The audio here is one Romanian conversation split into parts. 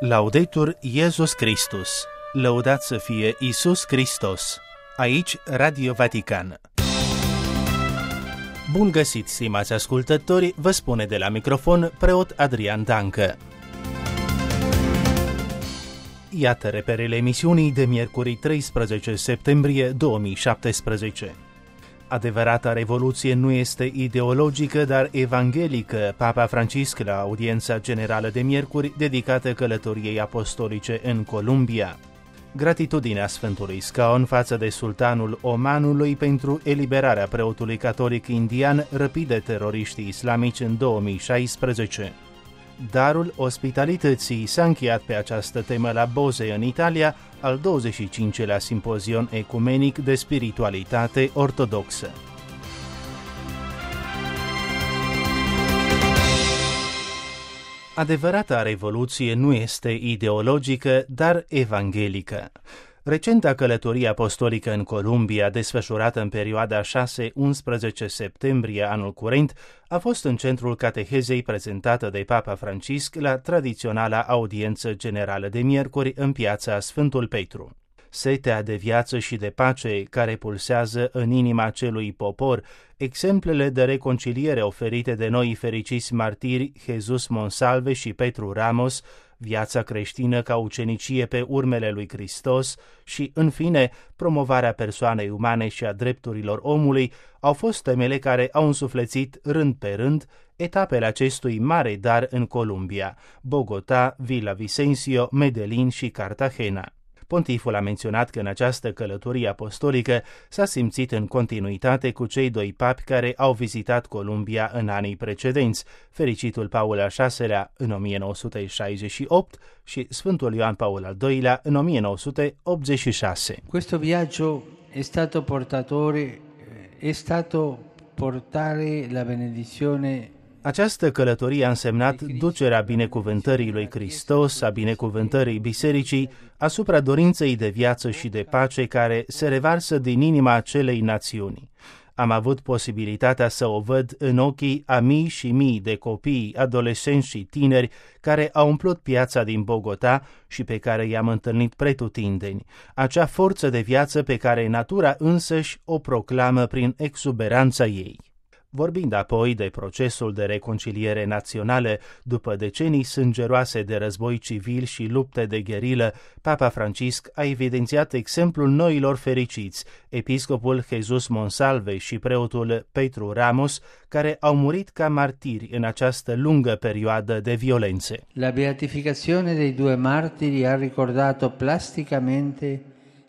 Laudetur Iesus Christus, lăudat să fie Iisus Hristos. Aici Radio Vatican. Bun găsit, stimați ascultători, vă spune de la microfon preot Adrian Dancă. Iată reperele emisiunii de miercuri 13 septembrie 2017. Adevărata revoluție nu este ideologică, dar evanghelică. Papa Francisc, la audiența generală de miercuri, dedicată călătoriei apostolice în Columbia. Gratitudinea Sfântului Scaun față de sultanul Omanului pentru eliberarea preotului catolic indian răpit de teroriștii islamici în 2016. Darul ospitalității s-a încheiat pe această temă la Boze, în Italia, al 25-lea simpozion ecumenic de spiritualitate ortodoxă. Adevărata revoluție nu este ideologică, dar evanghelică. Recenta călătorie apostolică în Columbia, desfășurată în perioada 6-11 septembrie anul curent, a fost în centrul catehezei prezentată de Papa Francisc la tradiționala audiență generală de miercuri în piața Sfântul Petru. Setea de viață și de pace care pulsează în inima acelui popor, exemplele de reconciliere oferite de noi fericiți martiri Jesus Monsalve și Petru Ramos, viața creștină ca ucenicie pe urmele lui Hristos și, în fine, promovarea persoanei umane și a drepturilor omului au fost temele care au însuflețit rând pe rând etapele acestui mare dar în Columbia, Bogota, Villavicencio, Medellin și Cartagena. Pontiful a menționat că în această călătorie apostolică s-a simțit în continuitate cu cei doi papi care au vizitat Columbia în anii precedenți, fericitul Paul al VI-lea în 1968 și Sfântul Ioan Paul al II-lea în 1986. Questo viaggio è stato portare la benedizione. Această călătorie a însemnat ducerea binecuvântării lui Hristos, a binecuvântării bisericii, asupra dorinței de viață și de pace care se revarsă din inima acelei națiuni. Am avut posibilitatea să o văd în ochii a mii și mii de copii, adolescenți și tineri care au umplut piața din Bogota și pe care i-am întâlnit pretutindeni, acea forță de viață pe care natura însăși o proclamă prin exuberanța ei. Vorbind apoi de procesul de reconciliere națională după decenii sângeroase de război civil și lupte de gherilă, Papa Francisc a evidențiat exemplul noilor fericiți, episcopul Jesus Monsalve și preotul Petru Ramos, care au murit ca martiri în această lungă perioadă de violențe. La beatificazione dei due martiri ha ricordato plasticamente.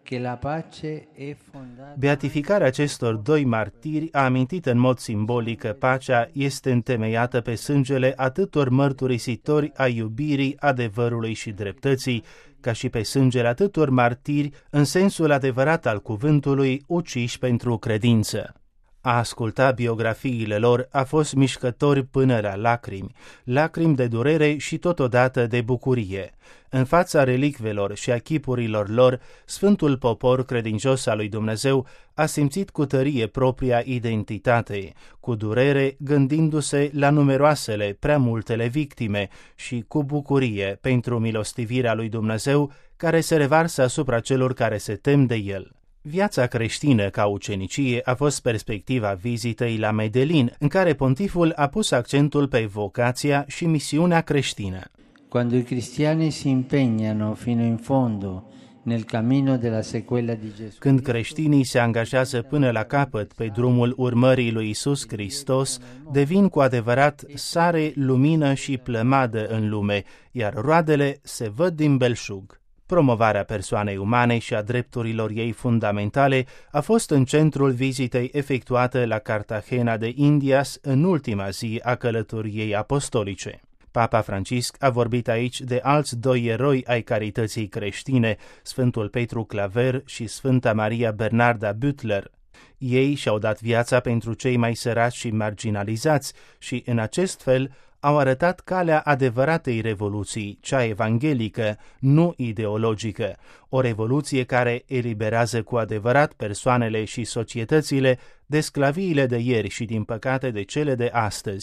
Beatificarea acestor doi martiri a amintit în mod simbolic că pacea este întemeiată pe sângele atâtor mărturisitori a iubirii, adevărului și dreptății, ca și pe sângele atâtor martiri în sensul adevărat al cuvântului, uciși pentru credință. A asculta biografiile lor a fost mișcător până la lacrimi, lacrimi de durere și totodată de bucurie. În fața relicvelor și a chipurilor lor, Sfântul Popor credincios al lui Dumnezeu a simțit cu tărie propria identitate, cu durere gândindu-se la numeroasele, prea multele victime și cu bucurie pentru milostivirea lui Dumnezeu care se revarsă asupra celor care se tem de El. Viața creștină ca ucenicie a fost perspectiva vizitei la Medellin, în care pontiful a pus accentul pe vocația și misiunea creștină. Quando i cristiani si impegnano fino in fondo nel cammino della sequela di Gesù. Când creștinii se angajează până la capăt pe drumul urmării lui Iisus Hristos, devin cu adevărat sare, lumină și plămadă în lume, iar roadele se văd din belșug. Promovarea persoanei umane și a drepturilor ei fundamentale a fost în centrul vizitei efectuate la Cartagena de Indias în ultima zi a călătoriei apostolice. Papa Francisc a vorbit aici de alți doi eroi ai carității creștine, Sfântul Petru Claver și Sfânta Maria Bernarda Butler. Ei și-au dat viața pentru cei mai săraci și marginalizați și, în acest fel, au arătat calea adevăratei revoluții, cea evanghelică, nu ideologică, o revoluție care eliberează cu adevărat persoanele și societățile de sclaviile de ieri și, din păcate, de cele de astăzi.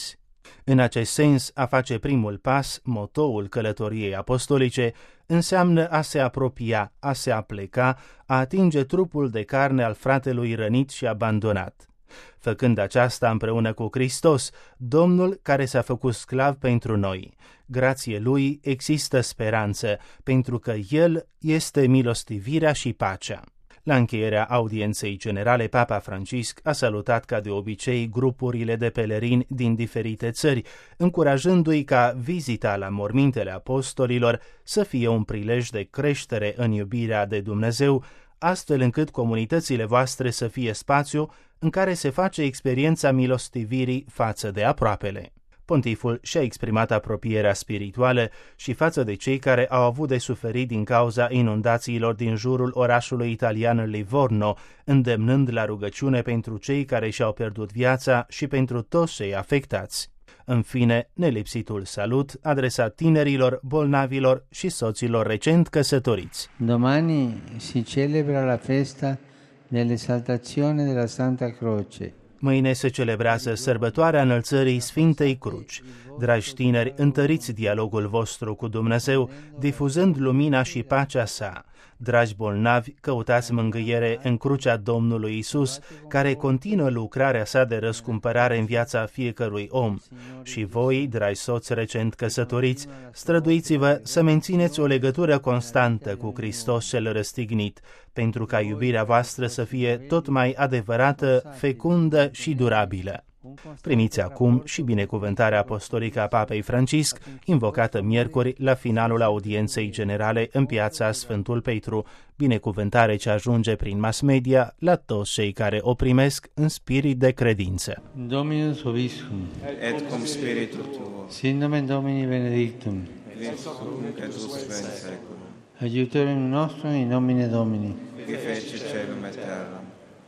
În acest sens, a face primul pas, motoul călătoriei apostolice, înseamnă a se apropia, a se apleca, a atinge trupul de carne al fratelui rănit și abandonat. Făcând aceasta împreună cu Hristos, Domnul care s-a făcut sclav pentru noi. Grație Lui există speranță, pentru că El este milostivirea și pacea. La încheierea audienței generale, Papa Francisc a salutat ca de obicei grupurile de pelerini din diferite țări, încurajându-i ca vizita la mormintele apostolilor să fie un prilej de creștere în iubirea de Dumnezeu, astfel încât comunitățile voastre să fie spațiu în care se face experiența milostivirii față de aproapele. Pontiful și-a exprimat apropierea spirituală și față de cei care au avut de suferit din cauza inundațiilor din jurul orașului italian Livorno, îndemnând la rugăciune pentru cei care și-au pierdut viața și pentru toți cei afectați. În fine, nelipsitul salut adresat tinerilor, bolnavilor și soților recent căsătoriți. Domani si celebra la festa dell'esaltazione della Santa Croce. Mâine se celebrează sărbătoarea înălțării Sfintei Cruci. Dragi tineri, întăriți dialogul vostru cu Dumnezeu, difuzând lumina și pacea sa. Dragi bolnavi, căutați mângâiere în crucea Domnului Isus, care continuă lucrarea sa de răscumpărare în viața fiecărui om. Și voi, dragi soți recent căsătoriți, străduiți-vă să mențineți o legătură constantă cu Hristos cel răstignit, pentru ca iubirea voastră să fie tot mai adevărată, fecundă și durabilă. Primiți acum și binecuvântarea apostolică a Papei Francisc, invocată miercuri la finalul audienței generale în piața Sfântul Petru, binecuvântare ce ajunge prin mass media la toți cei care o primesc în spirit de credință. Dominus vobiscum, et cum spiritu tuo, sin nomen Domini benedictum, ex hoc et usque in seculum, aiutorium nostrum in nomine Domini, qui feci caelum et terram.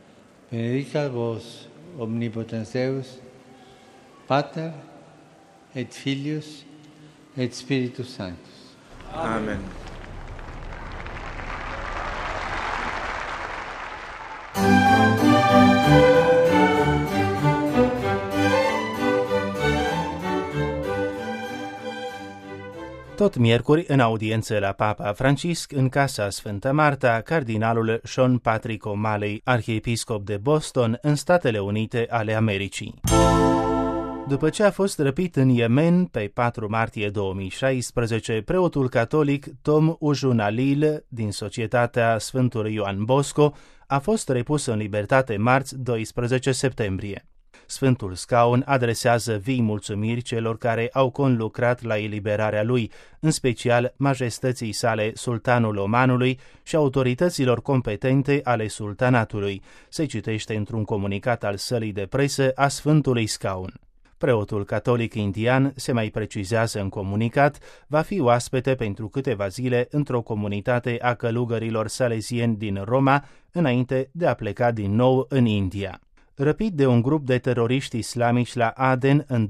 benedicat vos, omnipotens Deus, Pater et Filius et Spiritus Sanctus. Amen. Tot miercuri, în audiență la Papa Francisc, în Casa Sfântă Marta, cardinalul Sean Patrick O'Malley, arhiepiscop de Boston, în Statele Unite ale Americii. După ce a fost răpit în Yemen pe 4 martie 2016, preotul catolic Tom Ujunalil din Societatea Sfântului Ioan Bosco a fost repus în libertate marți 12 septembrie. Sfântul Scaun adresează vii mulțumiri celor care au conlucrat la eliberarea lui, în special majestății sale sultanul Omanului și autorităților competente ale sultanatului, se citește într-un comunicat al sălii de presă a Sfântului Scaun. Preotul catolic indian, se mai precizează în comunicat, va fi oaspete pentru câteva zile într-o comunitate a călugărilor salezieni din Roma, înainte de a pleca din nou în India. Răpit de un grup de teroriști islamici la Aden în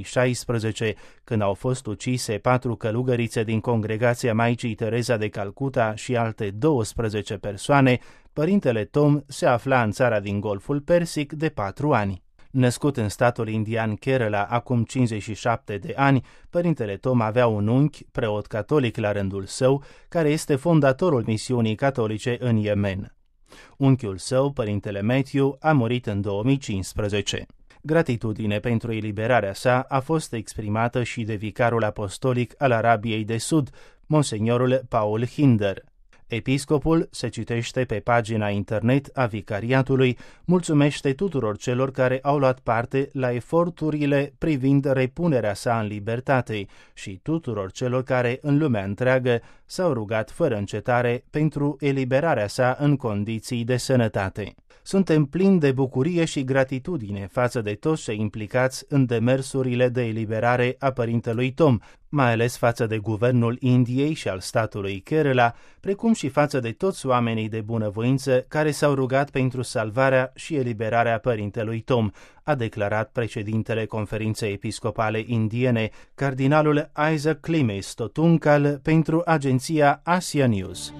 2016, când au fost ucise 4 călugărițe din congregația Maicii Tereza de Calcuta și alte 12 persoane, părintele Tom se afla în țara din Golful Persic de 4 ani. Născut în statul indian Kerala acum 57 de ani, părintele Tom avea un unchi, preot catolic la rândul său, care este fondatorul misiunii catolice în Yemen. Unchiul său, părintele Matthew, a murit în 2015. Gratitudine pentru eliberarea sa a fost exprimată și de vicarul apostolic al Arabiei de Sud, monsignorul Paul Hinder. Episcopul, se citește pe pagina internet a vicariatului, mulțumește tuturor celor care au luat parte la eforturile privind repunerea sa în libertate și tuturor celor care în lumea întreagă s-au rugat fără încetare pentru eliberarea sa în condiții de sănătate. Suntem plini de bucurie și gratitudine față de toți cei implicați în demersurile de eliberare a părintelui Tom, mai ales față de guvernul Indiei și al statului Kerala, precum și față de toți oamenii de bunăvoință care s-au rugat pentru salvarea și eliberarea părintelui Tom, a declarat președintele Conferinței Episcopale Indiene, cardinalul Isaac Klimes Totunkal, pentru agenția Asia News.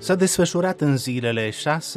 S-a desfășurat în zilele 6-9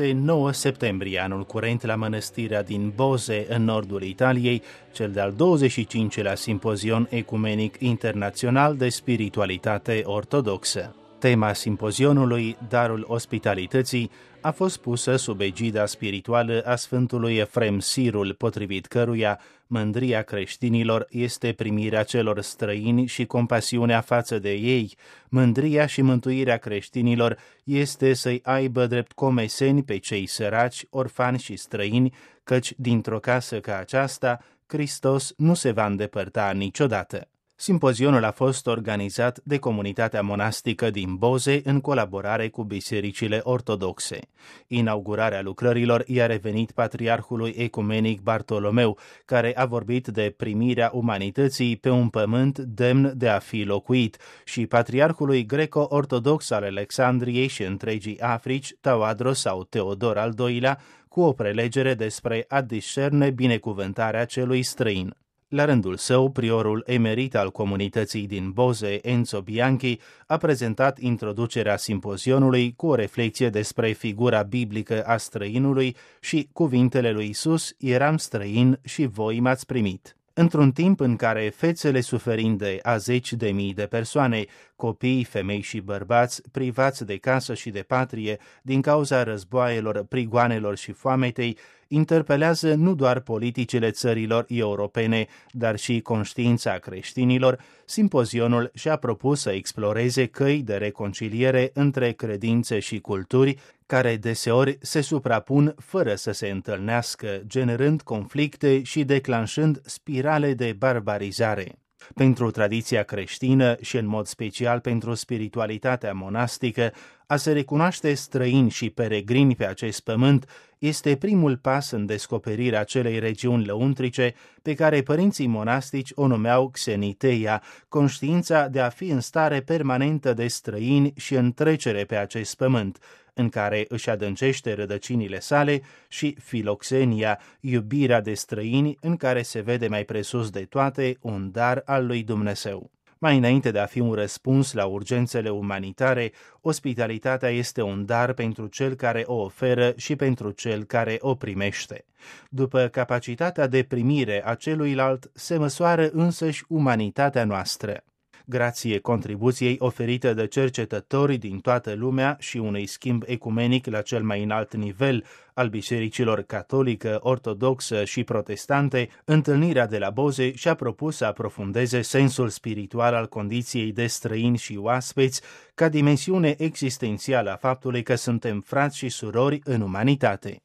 septembrie anul curent la mănăstirea din Boze, în nordul Italiei, cel de-al 25-lea simpozion ecumenic internațional de spiritualitate ortodoxă. Tema simpozionului, Darul Ospitalității, a fost pusă sub egida spirituală a Sfântului Efrem Sirul, potrivit căruia mândria creștinilor este primirea celor străini și compasiunea față de ei. Mândria și mântuirea creștinilor este să-i aibă drept comeseni pe cei săraci, orfani și străini, căci dintr-o casă ca aceasta, Hristos nu se va îndepărta niciodată. Simpozionul a fost organizat de comunitatea monastică din Boze în colaborare cu bisericile ortodoxe. Inaugurarea lucrărilor i-a revenit patriarhului ecumenic Bartolomeu, care a vorbit de primirea umanității pe un pământ demn de a fi locuit, și patriarhului greco-ortodox al Alexandriei și întregii Africi, Tawadros sau Teodor al II-lea, cu o prelegere despre a discerne binecuvântarea celui străin. La rândul său, priorul emerit al comunității din Boze, Enzo Bianchi, a prezentat introducerea simpozionului cu o reflecție despre figura biblică a străinului și cuvintele lui Iisus: eram străin și voi m-ați primit. Într-un timp în care fețele suferinde a 10.000 de persoane, copii, femei și bărbați, privați de casă și de patrie din cauza războaielor, prigoanelor și foametei, interpelează nu doar politicile țărilor europene, dar și conștiința creștinilor, simpozionul și-a propus să exploreze căi de reconciliere între credințe și culturi, care deseori se suprapun fără să se întâlnească, generând conflicte și declanșând spirale de barbarizare. Pentru tradiția creștină și în mod special pentru spiritualitatea monastică, a se recunoaște străini și peregrini pe acest pământ este primul pas în descoperirea acelei regiuni lăuntrice pe care părinții monastici o numeau Xeniteia, conștiința de a fi în stare permanentă de străini și în trecere pe acest pământ, în care își adâncește rădăcinile sale, și filoxenia, iubirea de străini, în care se vede mai presus de toate un dar al lui Dumnezeu. Mai înainte de a fi un răspuns la urgențele umanitare, ospitalitatea este un dar pentru cel care o oferă și pentru cel care o primește. După capacitatea de primire a celuilalt se măsoară însăși umanitatea noastră. Grație contribuției oferite de cercetători din toată lumea și unui schimb ecumenic la cel mai înalt nivel al bisericilor catolică, ortodoxă și protestante, întâlnirea de la Boze și-a propus să aprofundeze sensul spiritual al condiției de străini și oaspeți ca dimensiune existențială a faptului că suntem frați și surori în umanitate.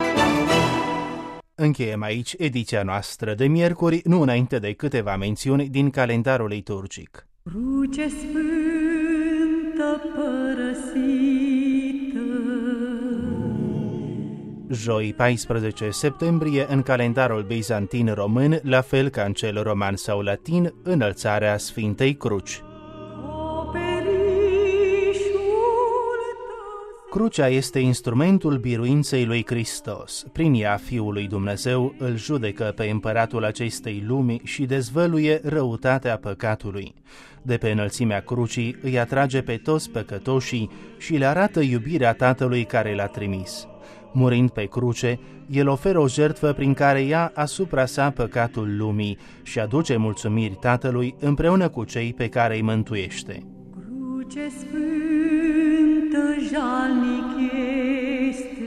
Încheiem aici ediția noastră de miercuri, nu înainte de câteva mențiuni din calendarul liturgic. Cruce sfântă părăsită. Joi 14 septembrie, în calendarul bizantin român, la fel ca în cel roman sau latin, înălțarea Sfintei Cruci. Crucea este instrumentul biruinței lui Hristos. Prin ea, Fiul lui Dumnezeu îl judecă pe împăratul acestei lumi și dezvăluie răutatea păcatului. De pe înălțimea crucii îi atrage pe toți păcătoșii și le arată iubirea Tatălui care l-a trimis. Murind pe cruce, el oferă o jertfă prin care ia asupra sa păcatul lumii și aduce mulțumiri Tatălui împreună cu cei pe care îi mântuiește. Cruce sfântă jalnic este.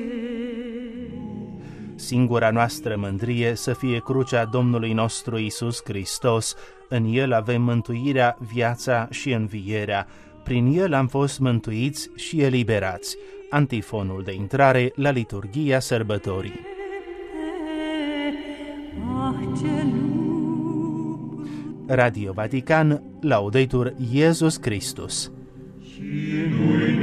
Singura noastră mândrie să fie crucea Domnului nostru Iisus Hristos. În El avem mântuirea, viața și învierea. Prin El am fost mântuiți și eliberați. Antifonul de intrare la liturghia sărbătorii. Radio Vatican, Laudetur Iesus Christus. Și noi